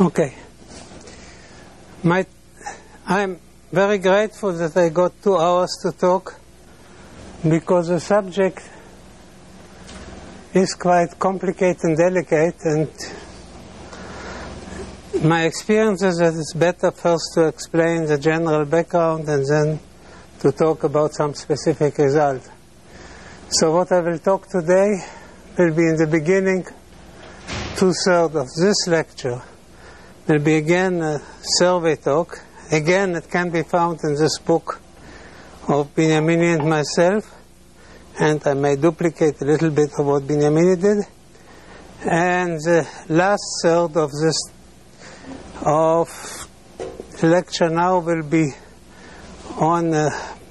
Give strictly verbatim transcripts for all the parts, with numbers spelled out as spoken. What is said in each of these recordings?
Okay. My, I'm very grateful that I got two hours to talk, because the subject is quite complicated and delicate, and my experience is that it's better first to explain the general background and then to talk about some specific result. So what I will talk today will be in the beginning, two-thirds of this lecture will be again a survey talk. Again, it can be found in this book of Binyamini and myself, and I may duplicate a little bit of what Binyamini did. And the last third of this of the lecture now will be on the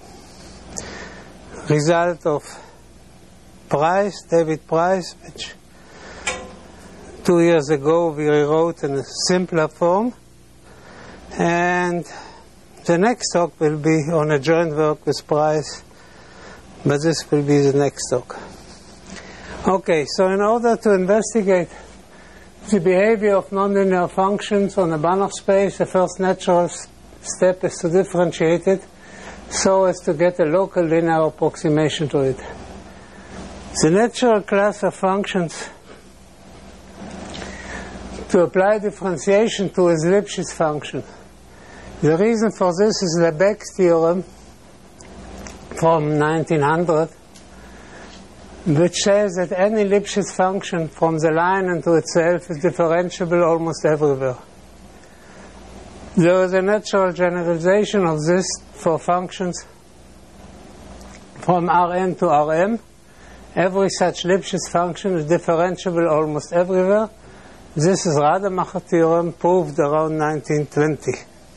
result of Price, David Price, which two years ago we rewrote in a simpler form. And the next talk will be on a joint work with Price, but this will be the next talk. Okay, so in order to investigate the behavior of nonlinear functions on a Banach space, the first natural step is to differentiate it so as to get a local linear approximation to it. The natural class of functions to apply differentiation to is Lipschitz function. The reason for this is Lebesgue's theorem from nineteen hundred, which says that any Lipschitz function from the line into itself is differentiable almost everywhere. There is a natural generalization of this for functions from Rn to Rm. Every such Lipschitz function is differentiable almost everywhere. This is Rademacher theorem, proved around nineteen twenty.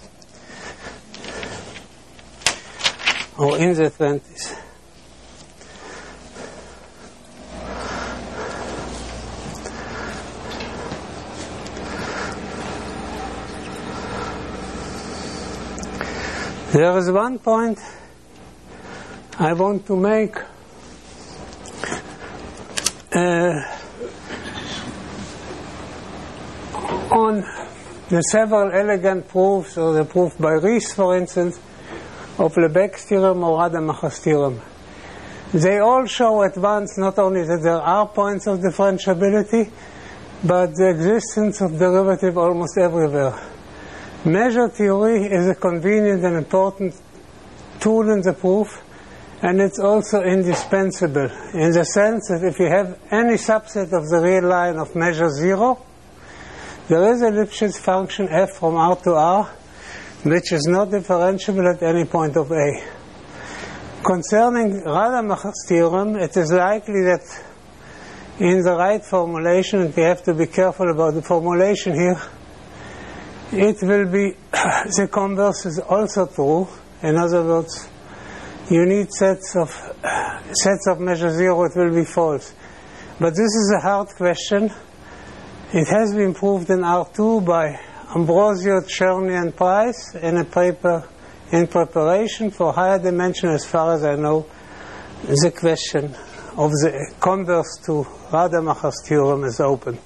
Or in the twenties. There is one point I want to make uh, on the several elegant proofs, or the proof by Ries, for instance, of Lebesgue's theorem or Rademacher's theorem. They all show at once not only that there are points of differentiability, but the existence of derivative almost everywhere. Measure theory is a convenient and important tool in the proof, and it's also indispensable in the sense that if you have any subset of the real line of measure zero, there is a Lipschitz function f from R to R which is not differentiable at any point of A. Concerning Rademacher's theorem, it is likely that in the right formulation, and we have to be careful about the formulation here, it will be the converse is also true. In other words, you need sets of sets of measure zero, it will be false. But this is a hard question. It has been proved in R two by Ambrosio, Cherny, and Price in a paper in preparation. For higher dimension, as far as I know, the question of the converse to Rademacher's theorem is open.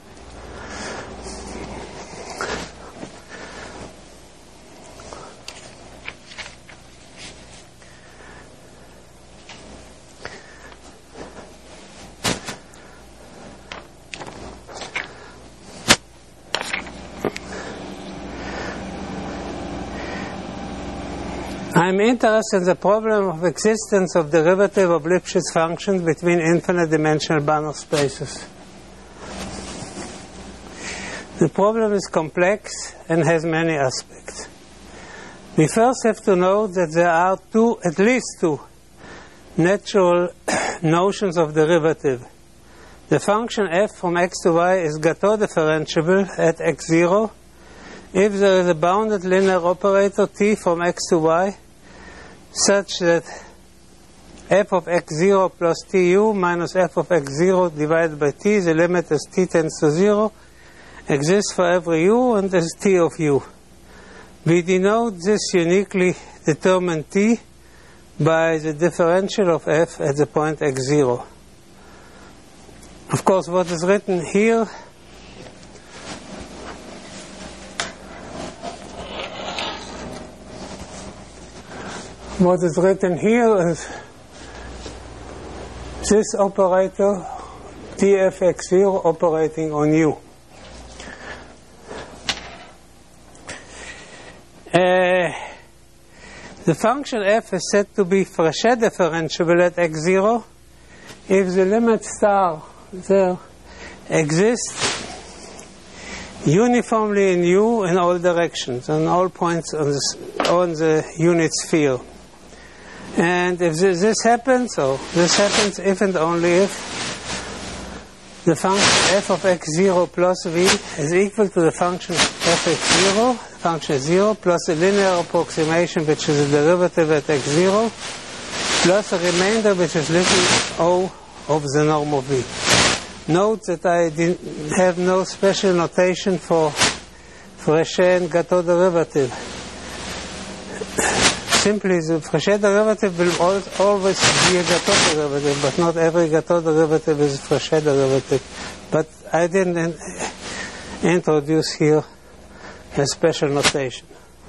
I'm interested in the problem of existence of derivative of Lipschitz functions between infinite dimensional Banach spaces. The problem is complex and has many aspects. We first have to know that there are two, at least two, natural notions of derivative. The function f from x to y is Gateau differentiable at x zero if there is a bounded linear operator t from x to y such that f of x zero plus tu minus f of x zero divided by t, the limit as t tends to zero, exists for every u and is t of u. We denote this uniquely determined t by the differential of f at the point x zero. Of course, what is written here what is written here is this operator d f x zero operating on u. Uh, the function f is said to be Frechet differentiable at x zero if the limit star there exists uniformly in u in all directions, on all points on the, on the unit sphere. And if this, this happens, or this happens if and only if the function f of x zero plus v is equal to the function f x zero, function zero, plus a linear approximation which is a derivative at x zero, plus a remainder which is little o of the norm of v. Note that I didn't have no special notation for Frechet and Gateau derivative. Simply, the Frechet derivative will al always be a Gateau derivative, but not every Gateau derivative is a Frechet derivative. But I didn't in introduce here a special notation.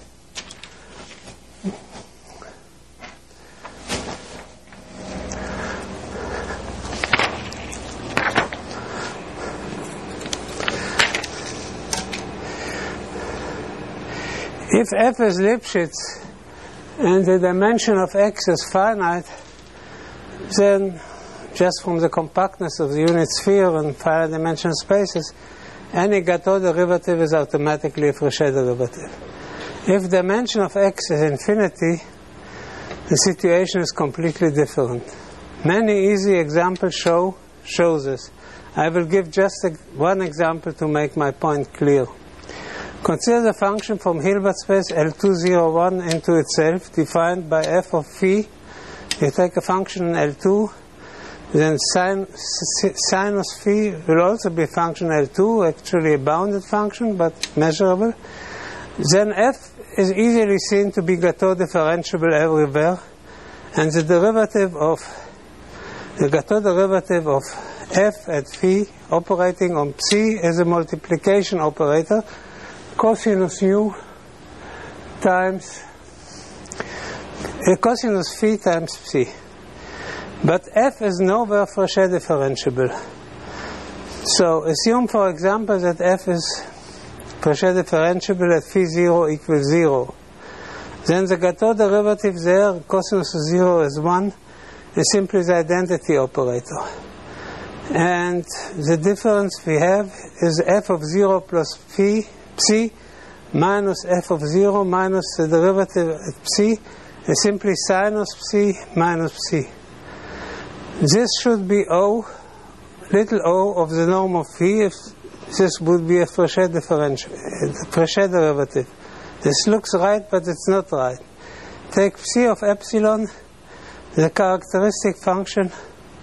If f is Lipschitz and the dimension of x is finite, then just from the compactness of the unit sphere and finite dimensional spaces, any Gateau derivative is automatically a Frechet derivative. If the dimension of x is infinity, the situation is completely different. Many easy examples show show this. I will give just a, one example to make my point clear. Consider the function from Hilbert space L two zero one into itself defined by f of phi. You take a function in L two, then sin, sinus phi will also be a function L two, actually a bounded function but measurable. Then f is easily seen to be Gateau differentiable everywhere, and the derivative of the Gateau derivative of f at phi operating on psi is a multiplication operator, cosinus u times uh, cosinus phi times psi. But f is nowhere Frechet differentiable. So assume, for example, that f is Frechet differentiable at phi zero equals zero. Then the Gateau derivative there, cosinus of zero is one, is simply the identity operator. And the difference we have is f of zero plus phi psi minus f of zero minus the derivative at psi is simply sinus psi minus psi. This should be O, little o of the norm of phi, if this would be a Frechet differential, a Frechet derivative. This looks right, but it's not right. Take psi of epsilon, the characteristic function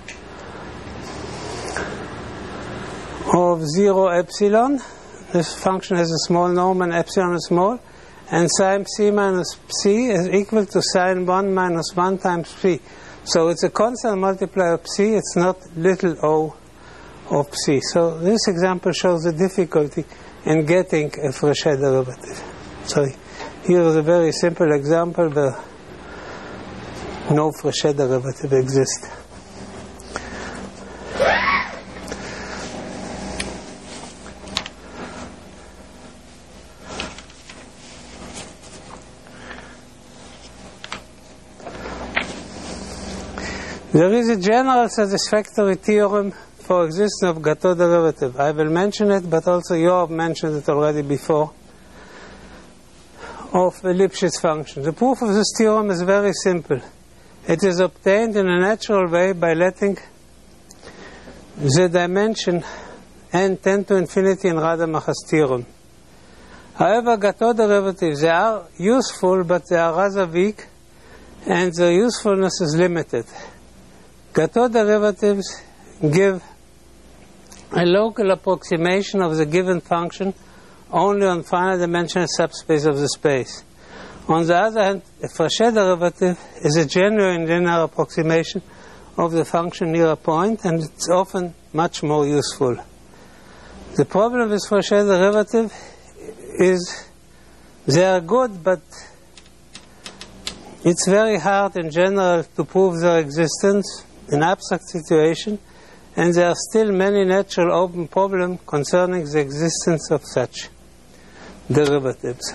of zero epsilon. This function has a small norm and epsilon is small, and sine psi minus psi is equal to sine one minus one times psi. So it's a constant multiplier of psi, it's not little o of psi. So this example shows the difficulty in getting a Frechet derivative. So here is a very simple example where no Frechet derivative exists. There is a general satisfactory theorem for existence of Gateau derivative. I will mention it, but also you have mentioned it already before, of a Lipschitz function. The proof of this theorem is very simple. It is obtained in a natural way by letting the dimension n tend to infinity in Rademacher's theorem. However, Gateau derivatives, they are useful, but they are rather weak, and their usefulness is limited. Gateau derivatives give a local approximation of the given function only on finite dimensional subspace of the space. On the other hand, a Frechet derivative is a genuine linear approximation of the function near a point, and it's often much more useful. The problem with Frechet derivative is they are good, but It's very hard in general to prove their existence in abstract situation, and there are still many natural open problems concerning the existence of such derivatives.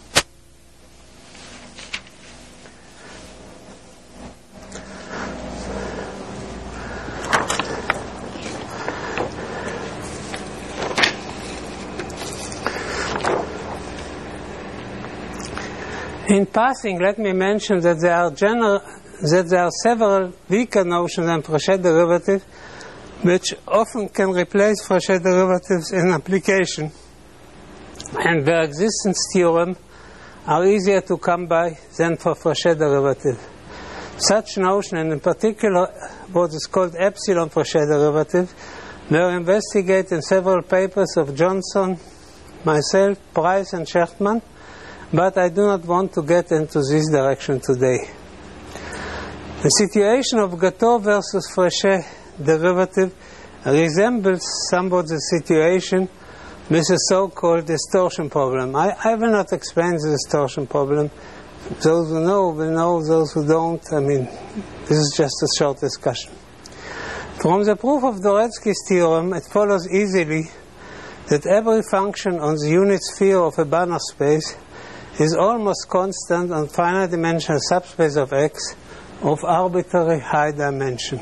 In passing, let me mention that there are general, that there are several weaker notions than Frechet derivative, which often can replace Frechet derivatives in application, and their existence theorem are easier to come by than for Frechet derivative. Such notion, and in particular what is called epsilon Frechet derivative, were investigated in several papers of Johnson, myself, Price, and Shechtman, but I do not want to get into this direction today. The situation of Gateau versus Frechet derivative resembles somewhat the situation with the so-called distortion problem. I, I will not explain the distortion problem. Those who know will know, those who don't, I mean, this is just a short discussion. From the proof of Dvoretsky's theorem, it follows easily that every function on the unit sphere of a Banach space is almost constant on finite dimensional subspace of X of arbitrary high dimension.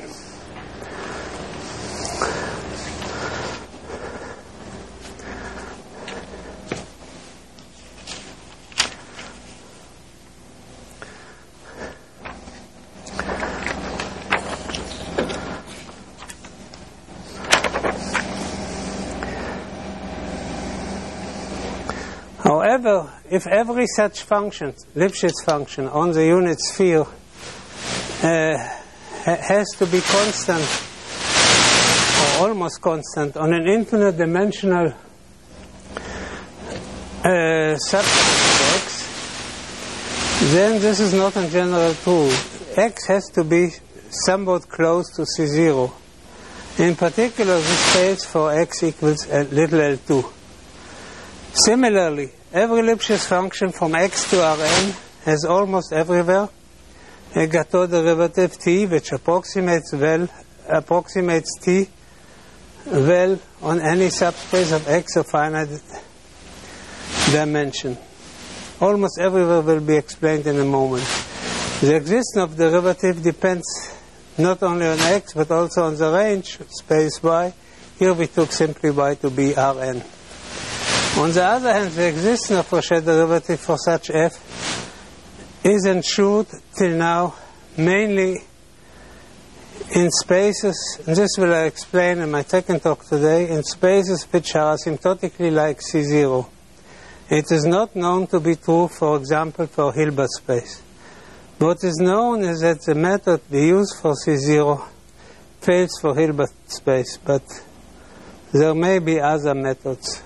However, if every such function, Lipschitz function, on the unit sphere uh, has to be constant, or almost constant, on an infinite dimensional uh, subspace of X, then this is not in general true. X has to be somewhat close to C zero. In particular, the space for X equals little L two. Similarly, every Lipschitz function from X to Rn has almost everywhere a Gateau derivative T, which approximates well approximates T well on any subspace of X of finite dimension. Almost everywhere will be explained in a moment. The existence of derivative depends not only on X but also on the range space Y. Here we took simply Y to be Rn. On the other hand, the existence of Frechet derivative for such f is ensured till now mainly in spaces, and this will I explain in my second talk today, in spaces which are asymptotically like C zero. It is not known to be true, for example, for Hilbert space. What is known is that the method we use for C zero fails for Hilbert space, but there may be other methods.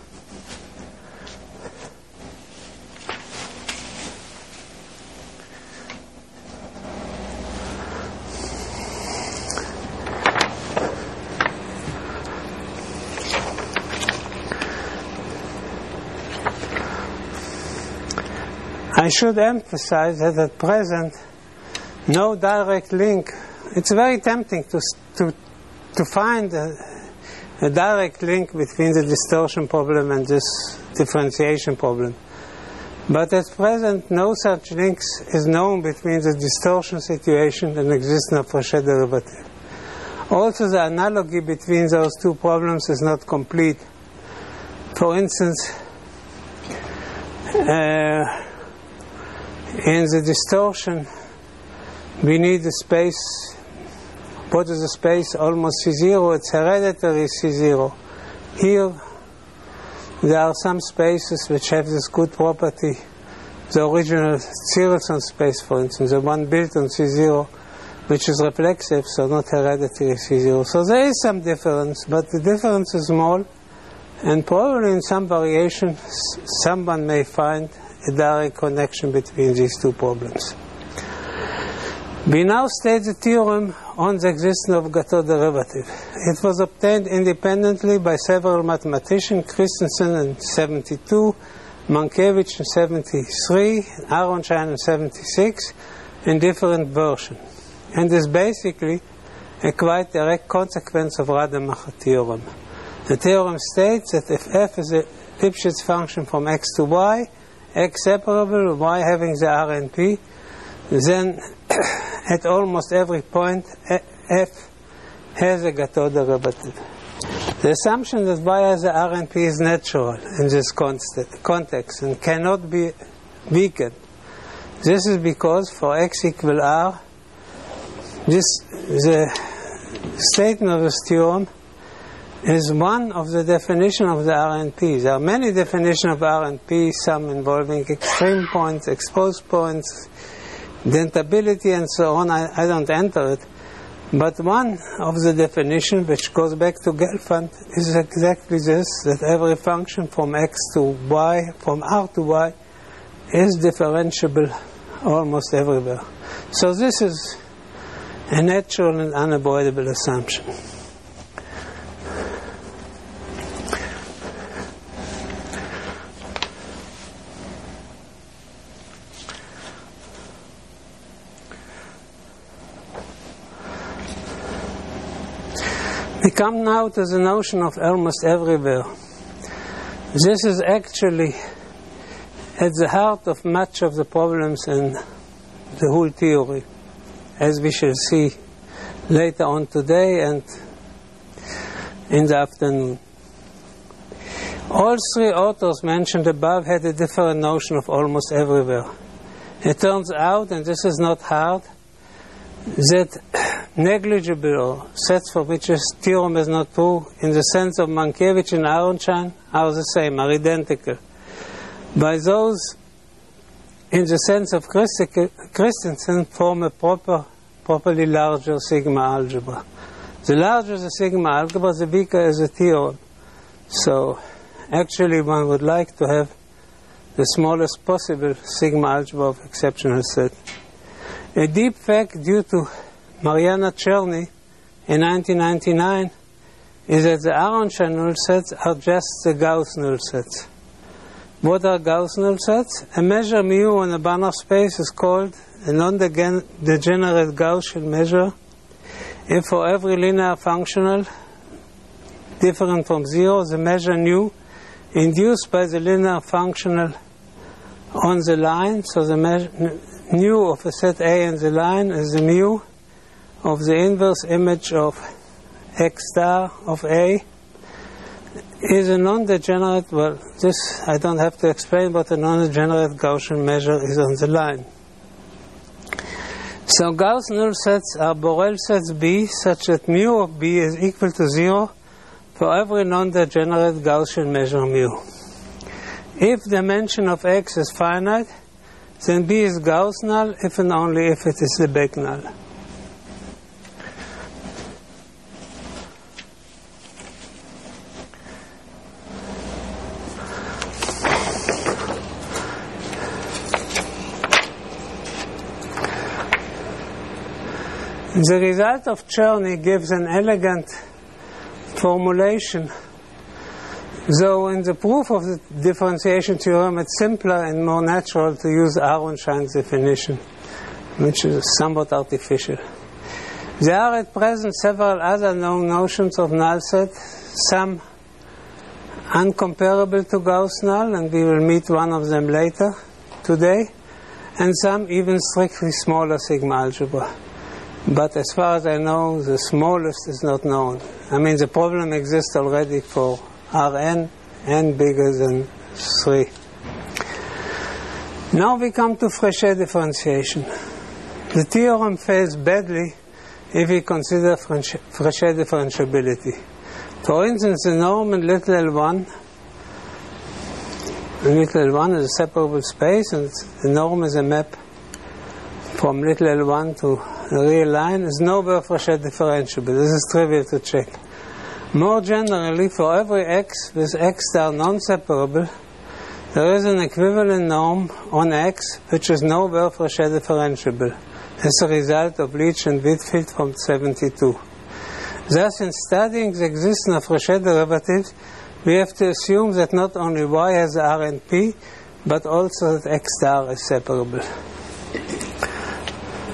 I should emphasize that at present, no direct link. It's very tempting to to to find a, a direct link between the distortion problem and this differentiation problem. But at present, no such links is known between the distortion situation and the existence of Frechet derivative. Also, the analogy between those two problems is not complete. For instance, uh, in the distortion, we need a space. What is a space? Almost C zero. It's hereditary C zero. Here, there are some spaces which have this good property. The original Tserilson space, for instance, the one built on C zero, which is reflexive, so not hereditary C zero. So there is some difference, but the difference is small, and probably in some variation, someone may find a direct connection between these two problems. We now state the theorem on the existence of Gateau derivative. It was obtained independently by several mathematicians, Christensen in seventy-two, Mankiewicz in seventy-three, Aronshine in seventy-six, in different versions. And is basically a quite direct consequence of Rademacher theorem. The theorem states that if f is a Lipschitz function from x to y, x separable, y having the R N P, then at almost every point f has a Gateau derivative. The assumption that y has a R N P is natural in this context and cannot be weakened. This is because for x equal r, this the statement of this theorem is one of the definition of the R N P. There are many definitions of R N P, some involving extreme points, exposed points, dentability, and so on. I, I don't enter it. But one of the definitions, which goes back to Gelfand, is exactly this, that every function from x to y, from r to y, is differentiable almost everywhere. So this is a natural and unavoidable assumption. We come now to the notion of almost everywhere. This is actually at the heart of much of the problems in the whole theory, as we shall see later on today and in the afternoon. All three authors mentioned above had a different notion of almost everywhere. It turns out, and this is not hard, that negligible or sets for which this theorem is not true, in the sense of Mankiewicz and Aronshine, are the same, are identical. By those, in the sense of Christensen, form a proper, properly larger sigma algebra. The larger the sigma algebra, the weaker is the theorem. So, actually one would like to have the smallest possible sigma algebra of exceptional set. A deep fact due to Mariana Cherny in nineteen ninety-nine is that the Aronshine null sets are just the Gauss null sets. What are Gauss null sets? A measure mu on a Banach space is called a non-degenerate Gaussian measure if for every linear functional different from zero, the measure nu induced by the linear functional on the line, so the measure nu of a set A in the line is the mu of the inverse image of x star of A, is a non-degenerate, well, this I don't have to explain, but a non-degenerate Gaussian measure is on the line. So Gauss null sets are Borel sets B such that mu of B is equal to zero for every non-degenerate Gaussian measure mu. If dimension of X is finite, then B is Gauss null if and only if it is Lebesgue null. The result of Cherny gives an elegant formulation, though in the proof of the differentiation theorem it's simpler and more natural to use Aronshine's definition, which is somewhat artificial. There are at present several other known notions of null set, some uncomparable to Gauss null, and we will meet one of them later today, and some even strictly smaller sigma algebra. But as far as I know, the smallest is not known. I mean, the problem exists already for Rn, n bigger than three. Now we come to Frechet differentiation. The theorem fails badly if we consider Frechet differentiability. For instance, the norm in little l one, little l one is a separable space, and the norm is a map from little l one to a real line, is nowhere Frechet differentiable. This is trivial to check. More generally, for every x with x star non-separable, there is an equivalent norm on x which is nowhere Frechet differentiable, as a result of Leach and Whitfield from seventy-two. Thus, in studying the existence of Frechet derivatives, we have to assume that not only y has R and P, but also that x star is separable.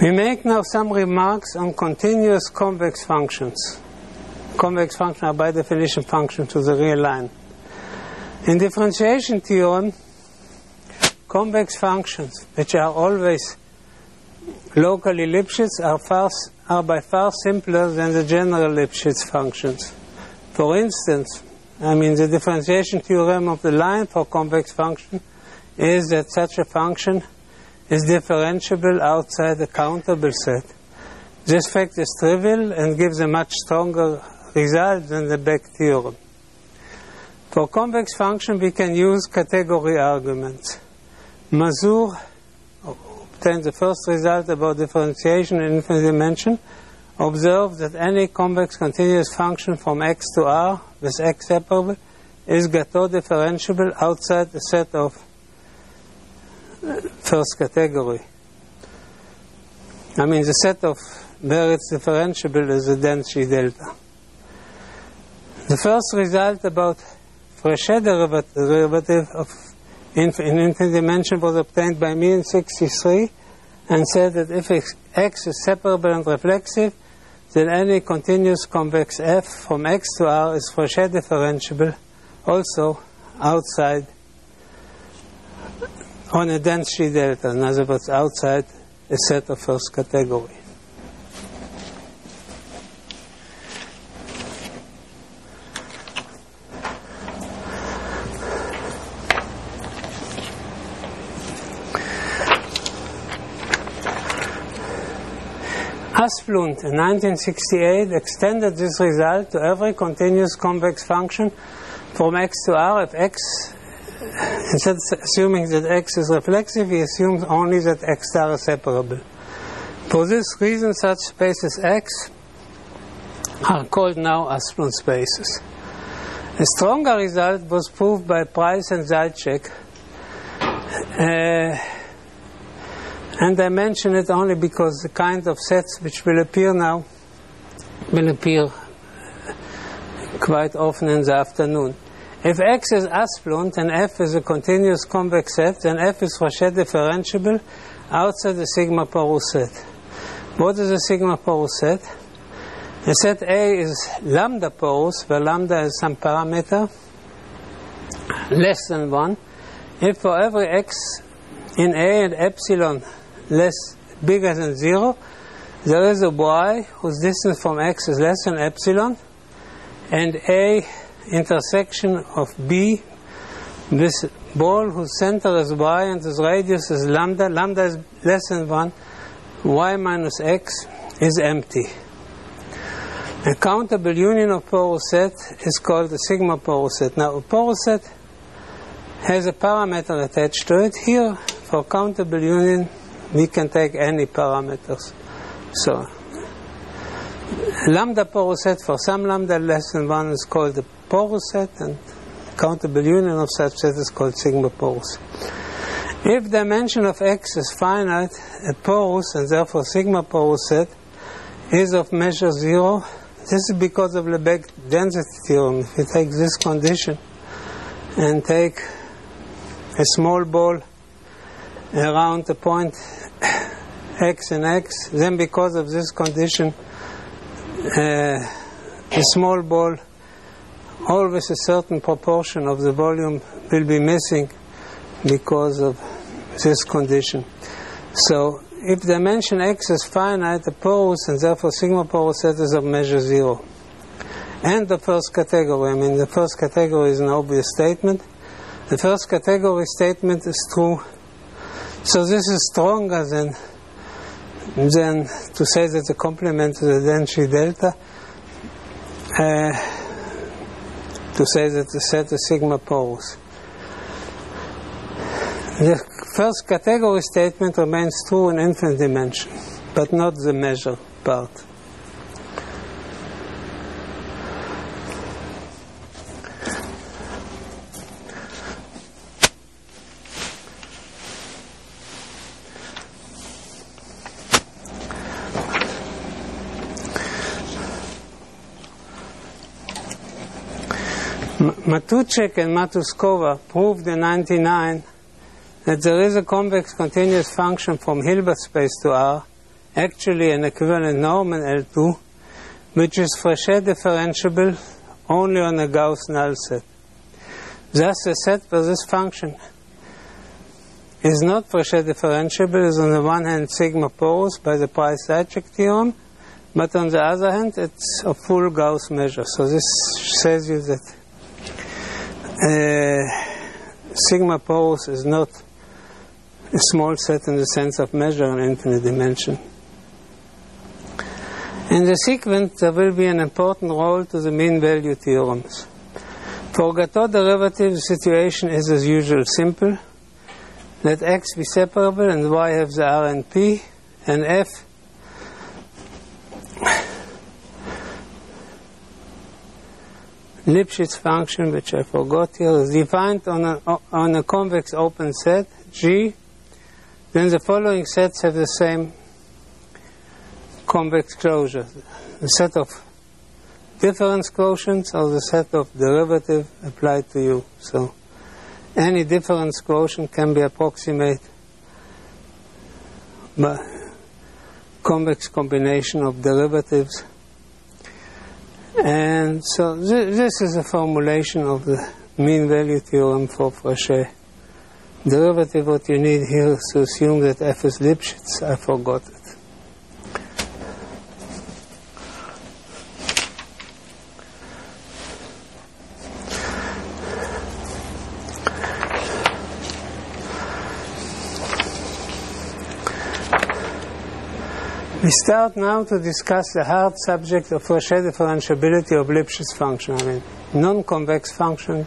We make now some remarks on continuous convex functions. Convex functions are by definition functions to the real line. In differentiation theorem, convex functions, which are always locally Lipschitz, are, far, are by far simpler than the general Lipschitz functions. For instance, I mean the differentiation theorem of the line for convex function is that such a function is differentiable outside the countable set. This fact is trivial and gives a much stronger result than the Beck theorem. For convex function we can use category arguments. Mazur obtained the first result about differentiation in infinite dimension, observed that any convex continuous function from x to r with x separable is Gateau differentiable outside the set of first category. I mean the set of where it's differentiable is the density delta. The first result about Frechet derivative of in, in infinite dimension was obtained by me in sixty-three and said that if x, x is separable and reflexive, then any continuous convex f from x to r is Frechet differentiable also outside on a density delta, in other words, outside a set of first category. Asplund in nineteen sixty-eight extended this result to every continuous convex function from x to r if x, instead of assuming that x is reflexive, he assumes only that x star is separable. For this reason, such spaces X are called now Asplund spaces. A stronger result was proved by Price and Zaitchik, uh, and I mention it only because the kind of sets which will appear now will appear quite often in the afternoon. If X is Asplund and F is a continuous convex set, then F is Frechet differentiable outside the sigma porous set. What is a sigma porous set? The set A is lambda porous, where lambda is some parameter less than one. If for every x in A and epsilon less bigger than zero, there is a y whose distance from x is less than epsilon, and A intersection of B, this ball whose center is y and whose radius is lambda, lambda is less than one, y minus x is empty. A countable union of porous set is called the sigma porous set. Now, a porous set has a parameter attached to it. Here, for countable union, we can take any parameters. So, lambda porous set for some lambda less than one is called the porous set, and countable union of such set is called sigma porous. If dimension of x is finite, a porous and therefore sigma porous set is of measure zero. This is because of Lebesgue density theorem. If you take this condition and take a small ball around the point x and x, then because of this condition, uh, a small ball, always a certain proportion of the volume will be missing because of this condition. So, if dimension x is finite, the porous and therefore sigma porous set is of measure zero. And the first category, I mean the first category is an obvious statement. The first category statement is true. So this is stronger than, than to say that the complement to the density delta, uh, to say that the set is sigma porous. The first category statement remains true in infinite dimension, but not the measure part. Matuszek and Matuskova proved in ninety-nine that there is a convex continuous function from Hilbert space to R actually an equivalent norm in L two, which is Frechet differentiable only on a Gauss null set. Thus, the set where this function is not Frechet differentiable is on the one hand sigma porous by the Price-Zajic theorem, but on the other hand it's a full Gauss measure. So this says you that uh, sigma porous is not a small set in the sense of measure in infinite dimension. In the sequence, there will be an important role to the mean value theorems. For Gateau derivative, the situation is as usual simple. Let x be separable and y have the R and P, and f Lipschitz function, which I forgot here, is defined on a, on a convex open set, G. Then the following sets have the same convex closure. The set of difference quotients or the set of derivative applied to U. So any difference quotient can be approximated by convex combination of derivatives. And so th this is a formulation of the mean value theorem for Frechet. Derivative, what you need here is to assume that f is Lipschitz. I forgot it. We start now to discuss the hard subject of Frechet differentiability of Lipschitz function, I mean, non-convex function.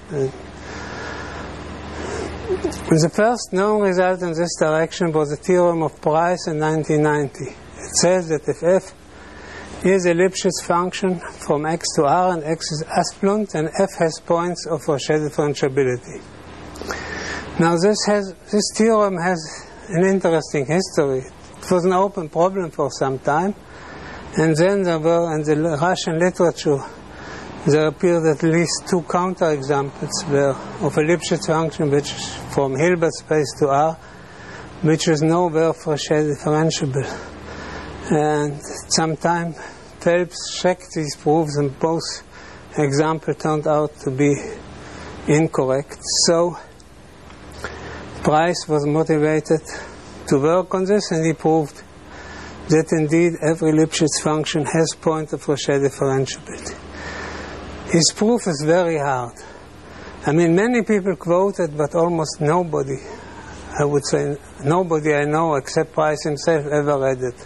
The first known result in this direction was the theorem of Price in nineteen ninety. It says that if f is a Lipschitz function from x to r and x is Asplund, then f has points of Frechet differentiability. Now this has this theorem has an interesting history. It was an open problem for some time, and then there were, in the Russian literature, there appeared at least two counterexamples where of a Lipschitz function which is from Hilbert space to R, which is nowhere Frechet differentiable. And sometime Phelps checked these proofs, and both examples turned out to be incorrect. So Price was motivated to work on this, and he proved that indeed every Lipschitz function has point of Frechet differentiability. His proof is very hard. I mean, many people quote it, but almost nobody, I would say nobody I know except Price himself ever read it.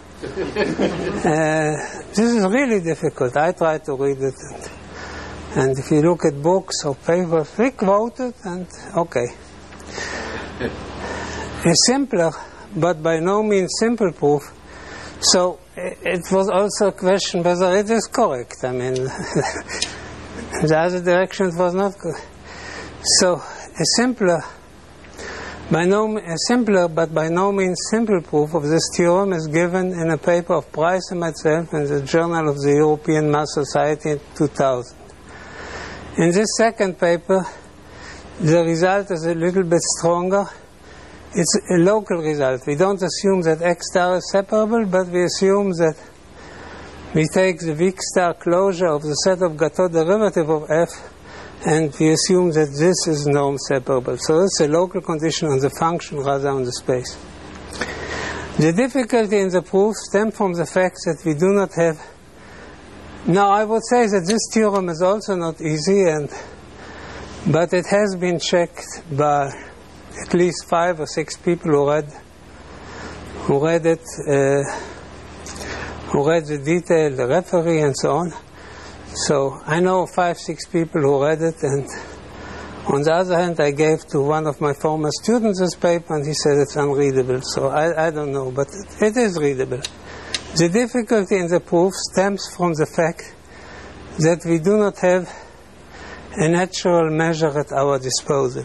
uh, this is really difficult. I try to read it, and, and if you look at books or papers, we quote it, and okay. A simpler, but by no means simple proof. So it was also a question whether it is correct. I mean, the other direction was not correct. So a simpler, by no a simpler, but by no means simple proof of this theorem is given in a paper of Price and myself in the Journal of the European Math Society in two thousand. In this second paper, the result is a little bit stronger. It's a local result. We don't assume that x star is separable, but we assume that we take the weak star closure of the set of Gateau derivative of f, and we assume that this is norm separable. So it's a local condition on the function rather on the space. The difficulty in the proof stems from the fact that we do not have... Now I would say that this theorem is also not easy, and but it has been checked by at least five or six people who read who read it, uh, who read the detail, the referee, and so on. So I know five, six people who read it, and on the other hand, I gave to one of my former students this paper, and he said it's unreadable. So I, I don't know, but it, it is readable. The difficulty in the proof stems from the fact that we do not have a natural measure at our disposal.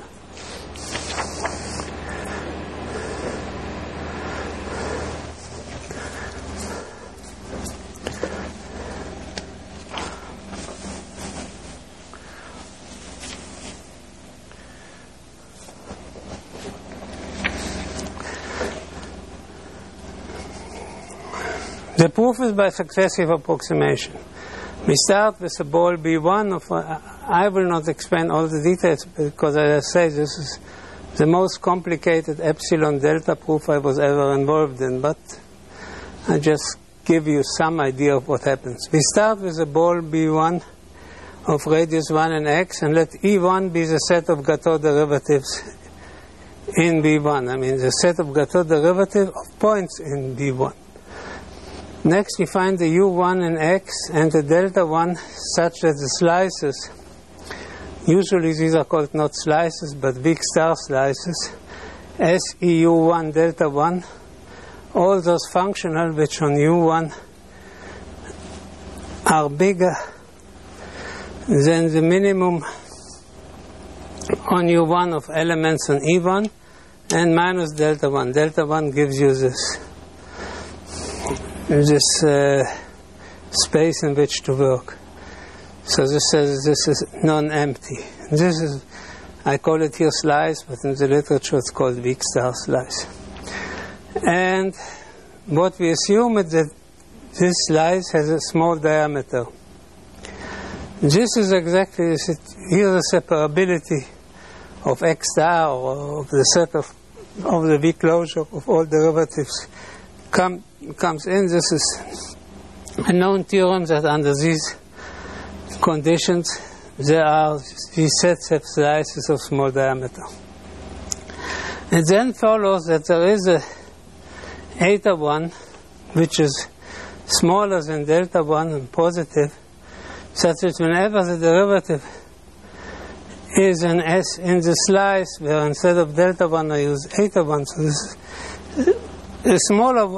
The proof is by successive approximation. We start with a ball B one. Of, uh, I will not explain all the details because, as I say, this is the most complicated epsilon delta proof I was ever involved in, but I just give you some idea of what happens. We start with a ball B one of radius one and x, and let E one be the set of Gateau derivatives in B one. I mean, the set of Gateau derivative of points in B one. Next, we find the U one in x and the delta one such that the slices, usually these are called not slices but big star slices, S E U one delta one, all those functional which on U one are bigger than the minimum on U one of elements on E one, and minus delta one. Delta one gives you this this uh, space in which to work. So this says this is non-empty. This is, I call it here slice, but in the literature it's called weak star slice. And what we assume is that this slice has a small diameter. This is exactly this. Here the separability of x star, or of the set of of the V closure of all derivatives come comes in. This is a known theorem that under these conditions there are these sets of slices of small diameter. It then follows that there is a eta one which is smaller than delta one and positive, such that whenever the derivative is an S in the slice, where instead of delta one I use eta one, so this is a smaller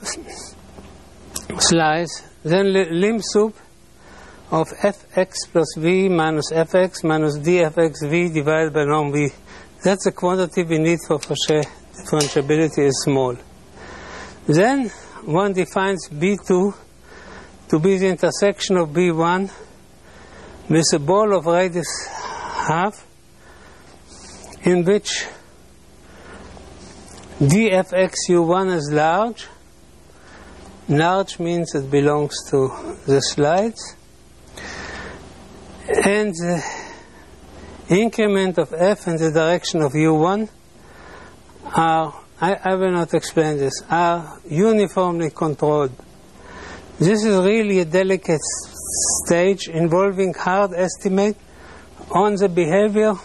slice, then lim sup of fx plus v minus fx minus dfxv divided by norm v. That's the quantity we need for Frechet differentiability is small. Then one defines B two to be the intersection of B one with a ball of radius half in which dfx u one is large. Large means it belongs to the slides. And the increment of f in the direction of u one are, I, I will not explain this, are uniformly controlled. This is really a delicate stage involving hard estimate on the behavior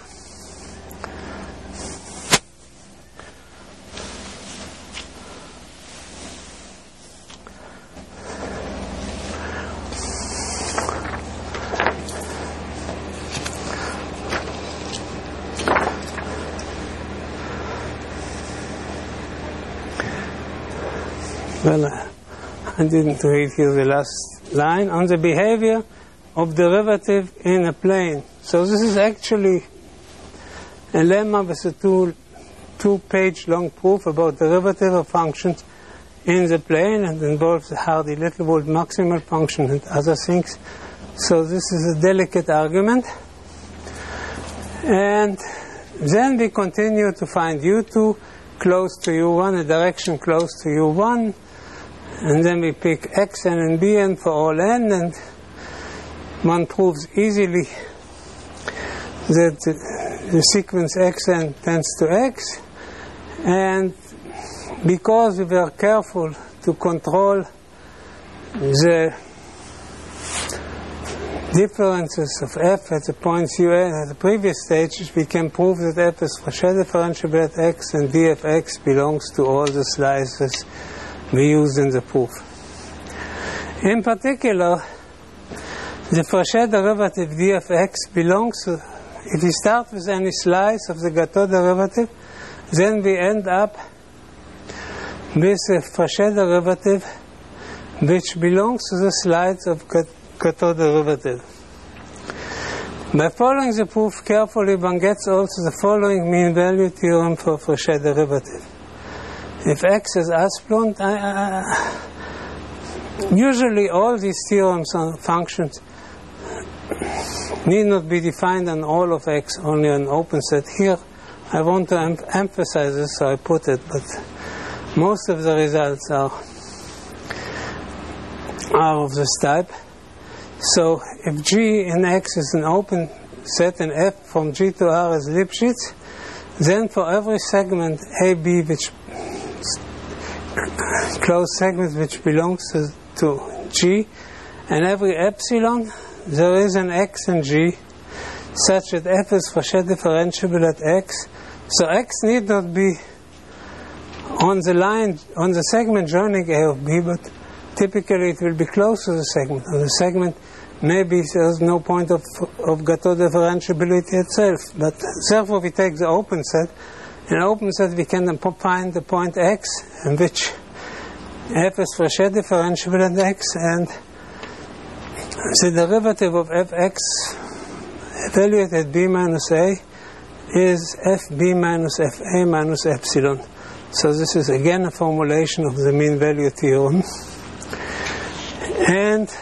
well, I didn't read here the last line, on the behavior of derivative in a plane. So this is actually a lemma with a two, two page long proof about derivative of functions in the plane, and involves the Hardy-Littlewood maximal function and other things. So this is a delicate argument. And then we continue to find u two close to u one, a direction close to u one, and then we pick xn and bn for all n, and one proves easily that the, the sequence xn tends to x, and because we were careful to control the differences of f at the points un at the previous stages, we can prove that f is Frechet differentiable at x and dfx belongs to all the slices we used in the proof. In particular, the Frechet derivative dfx belongs to, if we start with any slice of the Gateau derivative, then we end up with a Frechet derivative which belongs to the slides of Gateau derivative. By following the proof carefully, one gets also the following mean value theorem for Frechet derivative. If x is Asplund, I, I, usually all these theorems on functions need not be defined on all of x, only on open set. Here I want to em emphasize this, so I put it, but most of the results are are of this type. So if G in X is an open set and F from G to R is Lipschitz, then for every segment A B, which closed segment which belongs to, to G, and every epsilon, there is an X in G, such that F is Frechet differentiable at X. So X need not be on the line, on the segment joining A of B, but typically it will be close to the segment. On the segment, maybe there's no point of, of Gateau differentiability itself, but therefore we take the open set. In an open set we can find the point X in which F is Frechet differentiable at X, and the derivative of Fx evaluated at B minus A is Fb minus Fa minus epsilon. So this is again a formulation of the mean value theorem. And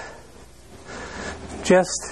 just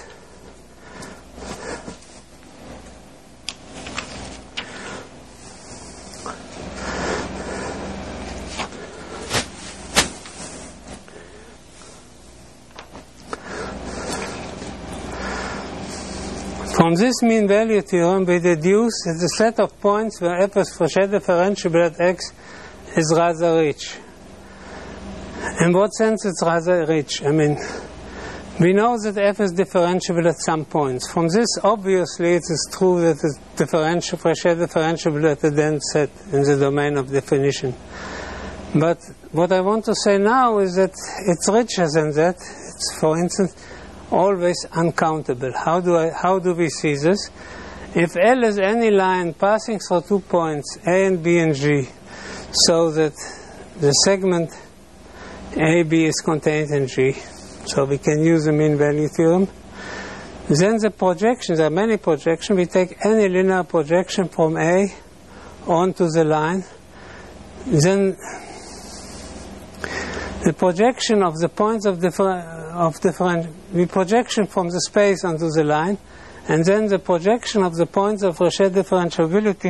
from this mean value theorem, we deduce that the set of points where F is Frechet differentiable at X is rather rich. In what sense it's rather rich? I mean, we know that F is differentiable at some points. From this, obviously, it is true that it's differential, Frechet differentiable at the dense set in the domain of definition. But what I want to say now is that it's richer than that. It's, for instance, always uncountable. How do I, how do we see this? If L is any line passing through two points, A and B and G, so that the segment A B is contained in G, so we can use the mean value theorem, then the projections, there are many projections, we take any linear projection from A onto the line, then the projection of the points of different of different, we projection from the space onto the line, and then the projection of the points of Frechet differentiability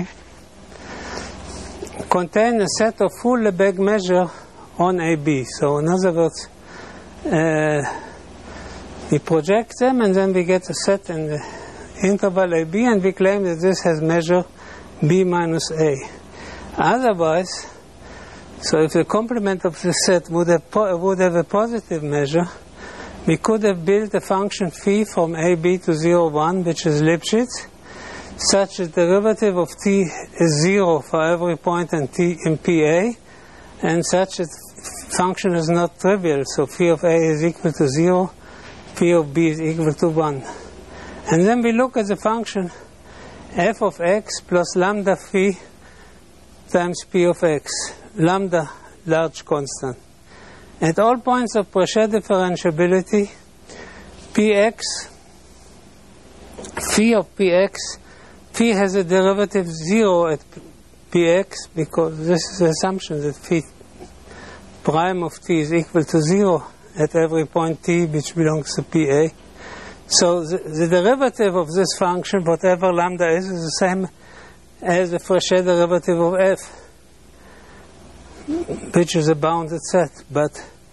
contain a set of full Lebesgue measure on A B. So in other words, uh, we project them and then we get a set in the interval A B, and we claim that this has measure B minus A. Otherwise, so if the complement of the set would have, po- would have a positive measure, we could have built a function phi from A B to zero, one, which is Lipschitz, such that the derivative of t is zero for every point in t in P A, and such that function is not trivial. So phi of A is equal to zero, phi of B is equal to one. And then we look at the function f of x plus lambda phi times p of x, lambda large constant. At all points of Frechet differentiability, Px, phi of Px, phi has a derivative zero at Px, because this is the assumption that phi prime of t is equal to zero at every point t which belongs to Pa. So the, the derivative of this function, whatever lambda is, is the same as the Frechet derivative of f, which is a bounded set. But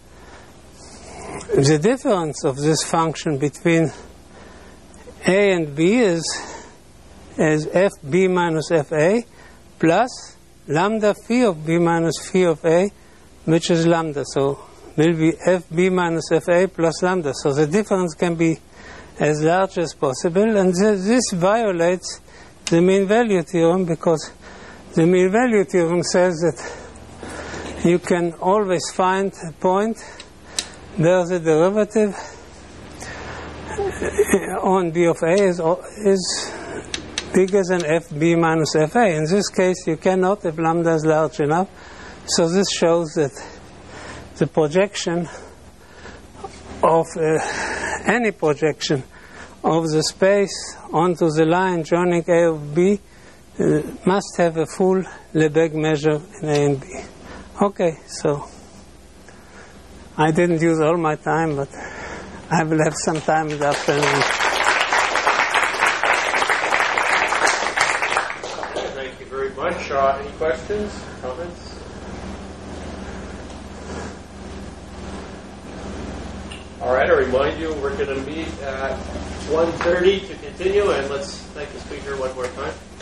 the difference of this function between A and B is, is Fb minus Fa plus lambda phi of B minus phi of A, which is lambda. So will be Fb minus Fa plus lambda. So the difference can be as large as possible, and th- this violates the mean value theorem, because the mean value theorem says that you can always find a point where the derivative on B of A is, is bigger than Fb minus Fa. In this case, you cannot if lambda is large enough. So this shows that the projection of uh, any projection of the space onto the line joining A of B uh, must have a full Lebesgue measure in A and B. Okay, so I didn't use all my time, but I will have some time in the afternoon. Okay, thank you very much. Uh, any questions, comments? All right, I remind you we're going to meet at one thirty to continue, and let's thank the speaker one more time.